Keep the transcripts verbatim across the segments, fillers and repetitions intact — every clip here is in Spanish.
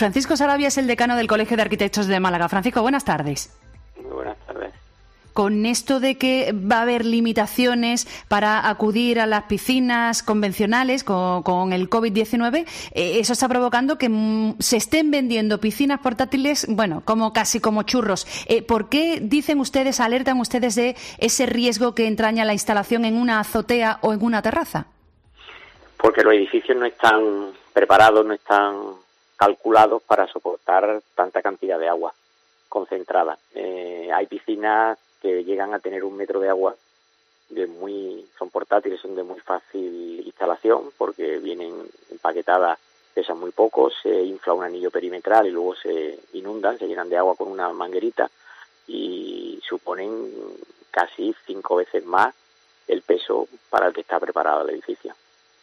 Francisco Sarabia es el decano del Colegio de Arquitectos de Málaga. Francisco, buenas tardes. Muy buenas tardes. Con esto de que va a haber limitaciones para acudir a las piscinas convencionales con, con el COVID diecinueve, eh, eso está provocando que mm, se estén vendiendo piscinas portátiles, bueno, como casi como churros. Eh, ¿Por qué dicen ustedes, alertan ustedes de ese riesgo que entraña la instalación en una azotea o en una terraza? Porque los edificios no están preparados, no están calculados para soportar tanta cantidad de agua concentrada. Eh, hay piscinas que llegan a tener un metro de agua, de muy son portátiles, son de muy fácil instalación, porque vienen empaquetadas, pesan muy poco, se infla un anillo perimetral y luego se inundan, se llenan de agua con una manguerita y suponen casi cinco veces más el peso para el que está preparado el edificio.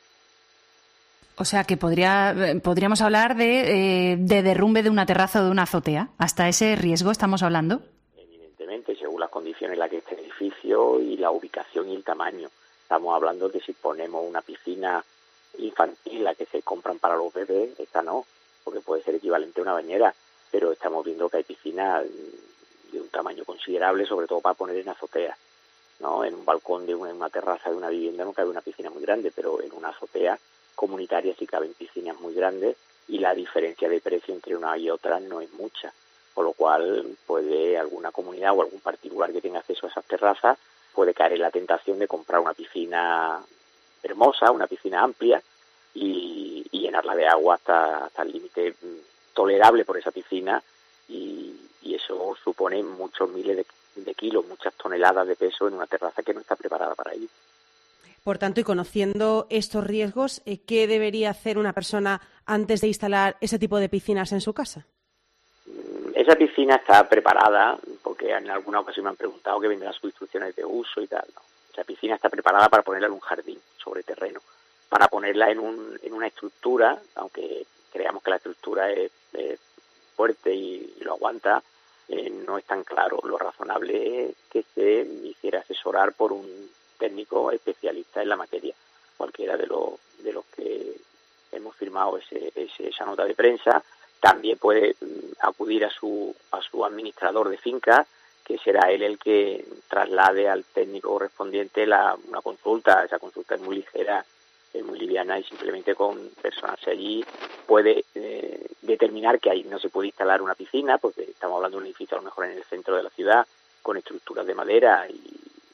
O sea que podría podríamos hablar de, eh, de derrumbe de una terraza o de una azotea. ¿Hasta ese riesgo estamos hablando? Evidentemente, según las condiciones en las que esté el edificio y la ubicación y el tamaño. Estamos hablando de si ponemos una piscina infantil, la que se compran para los bebés, esta no, porque puede ser equivalente a una bañera, pero estamos viendo que hay piscinas de un tamaño considerable, sobre todo para poner en azotea, ¿no? En un balcón de una, en una terraza de una vivienda no cabe una piscina muy grande, pero en una azotea comunitarias sí caben piscinas muy grandes y la diferencia de precio entre una y otra no es mucha, con lo cual puede alguna comunidad o algún particular que tenga acceso a esas terrazas puede caer en la tentación de comprar una piscina hermosa, una piscina amplia y, y llenarla de agua hasta, hasta el límite tolerable por esa piscina y, y eso supone muchos miles de, de kilos, muchas toneladas de peso en una terraza que no está preparada para ello. Por tanto, y conociendo estos riesgos, ¿qué debería hacer una persona antes de instalar ese tipo de piscinas en su casa? Esa piscina está preparada, porque en alguna ocasión me han preguntado que vendrán sus instrucciones de uso y tal. ¿no? Esa piscina está preparada para ponerla en un jardín, sobre terreno, para ponerla en, un, en una estructura, aunque creamos que la estructura es, es fuerte y, y lo aguanta, eh, no es tan claro. Lo razonable es que se hiciera asesorar por un técnico especialista en la materia, cualquiera de los de los que hemos firmado ese, ese, esa nota de prensa. También puede acudir a su a su administrador de finca, que será él el que traslade al técnico correspondiente la, una consulta. Esa consulta es muy ligera, es muy liviana y simplemente con personarse allí puede eh, determinar que ahí no se puede instalar una piscina, porque estamos hablando de un edificio a lo mejor en el centro de la ciudad, con estructuras de madera y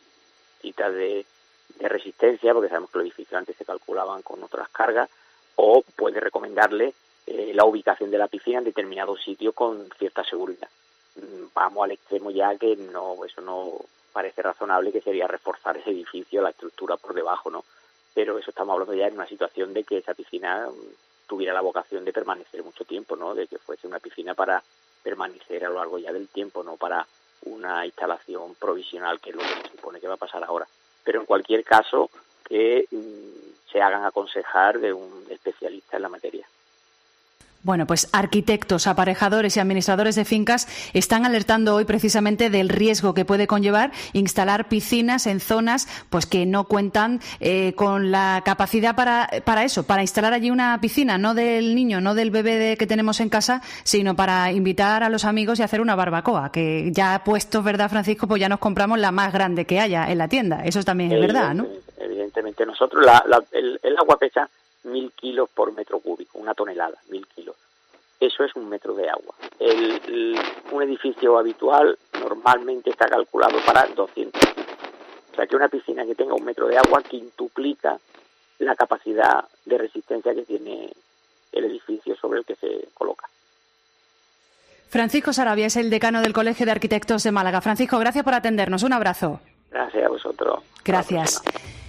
De, de resistencia, porque sabemos que los edificios antes se calculaban con otras cargas, o puede recomendarle eh, la ubicación de la piscina en determinado sitio con cierta seguridad. Vamos al extremo ya que no, eso no parece razonable, que sería reforzar ese edificio, la estructura por debajo, ¿no? Pero eso estamos hablando ya en una situación de que esa piscina tuviera la vocación de permanecer mucho tiempo, ¿no? De que fuese una piscina para permanecer a lo largo ya del tiempo, no para una instalación provisional, que es lo que se supone que va a pasar ahora. Pero en cualquier caso, que mmm, se hagan aconsejar de un especialista en la materia. Bueno, pues arquitectos, aparejadores y administradores de fincas están alertando hoy precisamente del riesgo que puede conllevar instalar piscinas en zonas pues que no cuentan eh, con la capacidad para, para eso, para instalar allí una piscina, no del niño, no del bebé de, que tenemos en casa, sino para invitar a los amigos y hacer una barbacoa, que ya puestos, ¿verdad, Francisco? Pues ya nos compramos la más grande que haya en la tienda. Eso también es verdad, ¿no? Evidentemente, nosotros la, la, el, el agua pesa mil kilos por metro cúbico, una tonelada, mil kilos. Eso es un metro de agua. El, el, un edificio habitual normalmente está calculado para doscientos kilos. O sea que una piscina que tenga un metro de agua quintuplica la capacidad de resistencia que tiene el edificio sobre el que se coloca. Francisco Sarabia es el decano del Colegio de Arquitectos de Málaga. Francisco, gracias por atendernos. Un abrazo. Gracias a vosotros. Gracias.